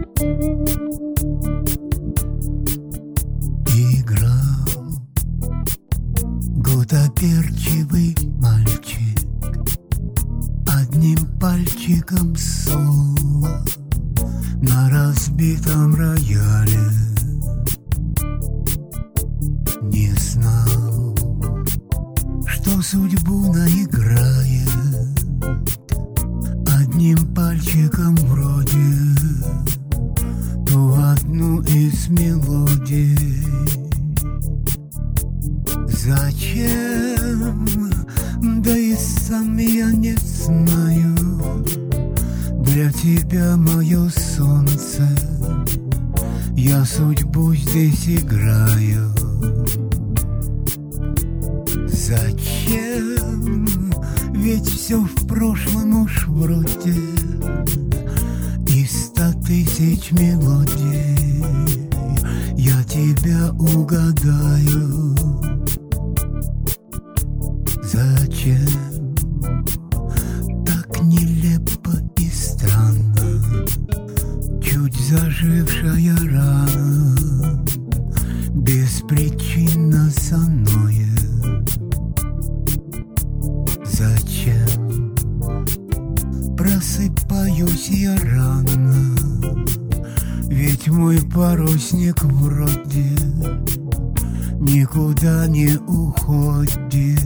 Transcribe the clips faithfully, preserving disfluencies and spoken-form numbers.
Играл гутоперчивый мальчик одним пальчиком соло на разбитом рояле. Не знал, что судьбу наиграет одним пальчиком вроде ту одну из мелодий. Зачем? Да и сам я не знаю. Для тебя, мое солнце, я судьбу здесь играю. Зачем? Ведь все в прошлом уж вроде из ста тысяч мелодий я тебя угадаю. Зачем так нелепо и странно чуть зажившая рана беспричинно соноет? Зачем просыпаюсь я рано, ведь мой парусник вроде никуда не уходит?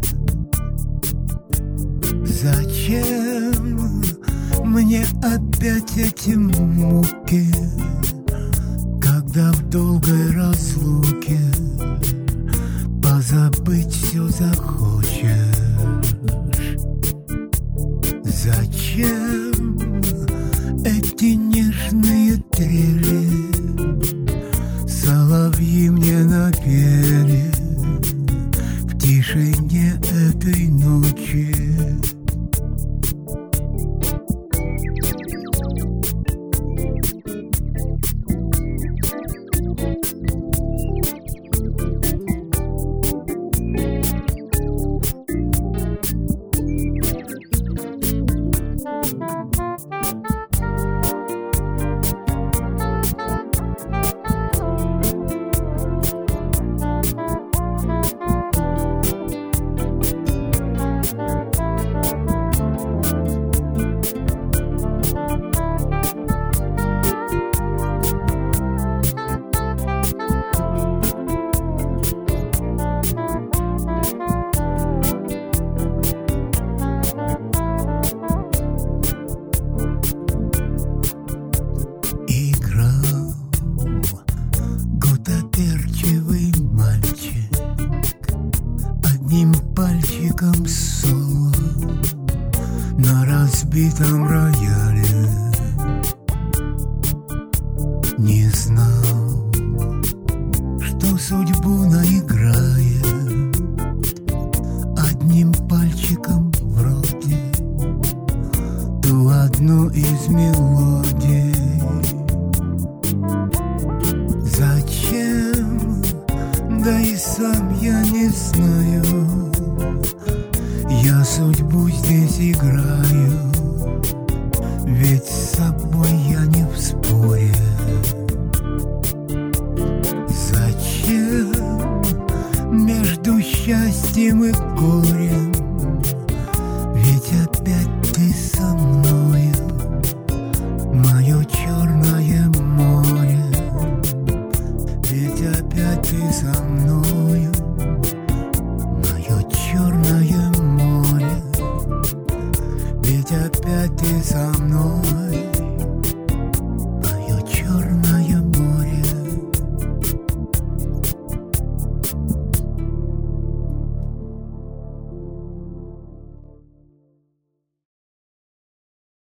Зачем мне опять эти муки, когда в долгой разлуке позабыть все захочешь? Зачем эти нежные трели соловьи мне напели в тишине этой ночи? Пальчиком соло на разбитом рояле. Не знаю,